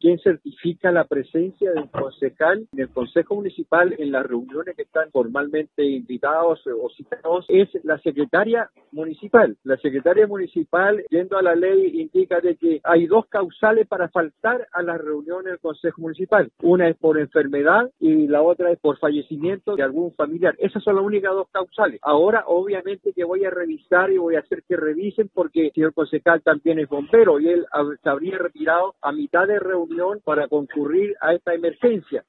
¿quién certifica la presencia del concejal en el Consejo Municipal en las reuniones que están formalmente invitados o citados? Es la secretaria municipal. La secretaria municipal, yendo a la ley, indica de que hay dos causales para faltar a las reuniones del Consejo Municipal. Una es por enfermedad y la otra es por fallecimiento de algún familiar. Esas son las únicas dos causales. Ahora, obviamente que voy a revisar y voy a hacer que revisen porque el señor concejal también es bombero y él se habría retirado a mitad de reunión para concurrir a esta emergencia.